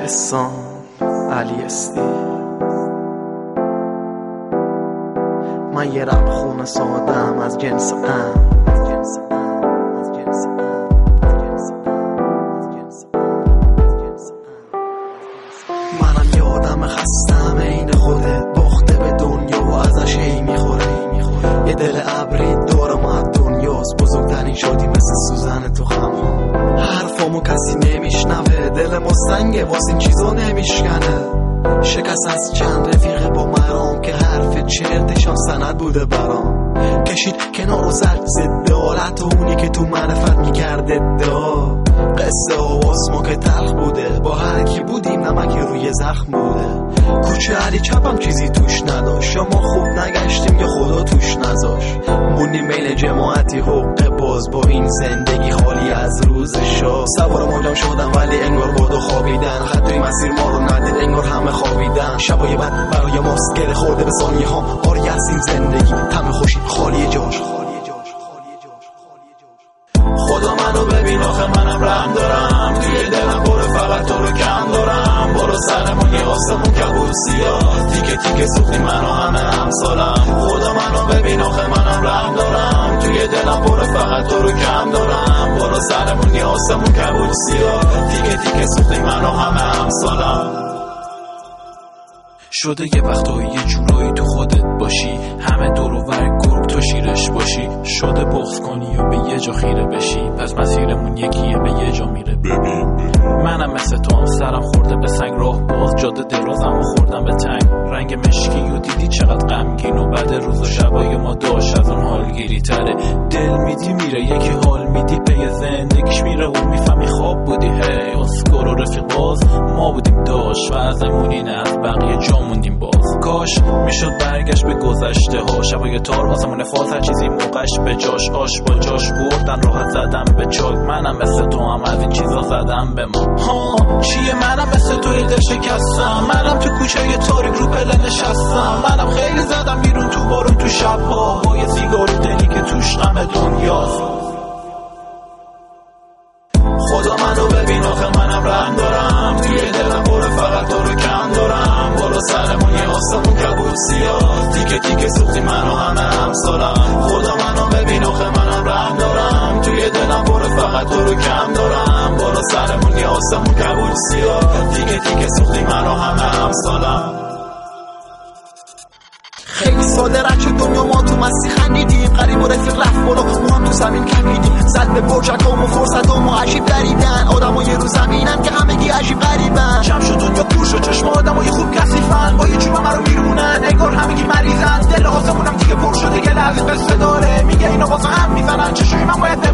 احسان علی استی. من یه رب خونه سادم از جنس منم یه آدم خستم عین خودت، باخته به دنیا و ازش هی میخوره. یه دل ابری دارم از دنیاست، بزرگترین شادی مثل سوزن تو خمام. حرفامو کسی نمیشنوه، دل ما سنگه واسه این چیزا نمیشکنه. شکست از چند رفیق با مرام که حرف چرتشان سند بوده برام. کشید کنار و زد ضد حالت اونی که تو معرفت میکرد ادعا. قصه آواز ما که تلخ بوده، با هر کی بودیم نمک روی زخم بوده. کوچه علی چپم چیزی توش نداشت، یا ما خوب نگشتیم یا خدا توش نذاشت. موندیم بین جماعتی حقه باز، با این زندگی حالی از روز شاه. سوار موجم شدم ولی انگار باد و خوابیدن، خطای مسیر ما رو ندید انگار همه خوابیدن. شبای بعد برای ماست گره خورده به ثانیه ها، آری از این زندگی طعم خوشی خالی جاش. خدا منو ببین آخه منم رحم دارم، توی دلم پر فقط تو رو کم دارم. برو سرمون یه آسمون کبود سیاه، تیکه تیکه سوختی منو همه همسالم. خدا منو ببین آخه منم رحم دارم، توی دلم پر فقط تو رو کم دارم. برو سرمون یه آسمون کبود سیاه، تیکه تیکه سوختی منو همه همسالم. شده یه وقتایی یه جورایی تو خودت باشی، همه دور و ور گرگ تو شیرش باشی. شده بغض کنی و به یه جا خیره بشی، پس مسیرمون یکیه به یه جا میره. ببین منم مثل تو هم سرم خورده به سنگ، راه باز جاده درازم و خوردم به تنگ. رنگ مشکی و دیدی چقدر غمگین و بعد روز و شبای ما داشت از اون حالگیری تره. دل میدی میره یکی حال میدی پی زندگیش میره و میفهمی خواب بودی. هی اسکار و رفیق باز ما بودیم داشت و ازمون اینه از بقیه جا موندیم باز. کاش میشد برگشت به گذشته ها، شبای تار واسمون فاز هر چیزی موقعش به جاش. آش با جاش بردن راحت زدم به چاک، منم مثل تو هم از این چیزا زدم به ما. ها چیه منم مثل تو دل شکستم، منم تو کوچه تاریک رو پله نشستم. منم خیلی زدم بیرون تو بارون تو شبها، با یه سیگار دلی که توش غم دنیاست. خدا منو ببین آخه منم رحم دارم، توی دلم پر فقط تو رو کم دارم. بالا سرمون یه آسمون کبود سیاه، تیکه تیکه سوختی منو همه همسالم. خدا منو ببین آخه منم رحم دارم، توی دلم پر فقط تو رو کم دارم. بالا سرمون یه آسمون کبود سیاه، تیکه تیکه سوختی منو همه همسالم. خیلی ساده رد شد دنیا، ما تو مسیح خندیدیم، قریب و رفیق رفت بالا، ما هم تو زمین کمیدیم. زد به برجکام و فرصتام و عجیب دریدن، آدم ها یه رو زمینن که همگی عجیب غریبن. جمع شد دنیا پر شد چشم آدم های خوب کثیفن، با یه چوب من رو میرونن انگار همگی مریضن. دل آسمونم دیگه پر شده یه لحظه قصه داره، میگه اینا واسه هم میزنن، چشوی من باید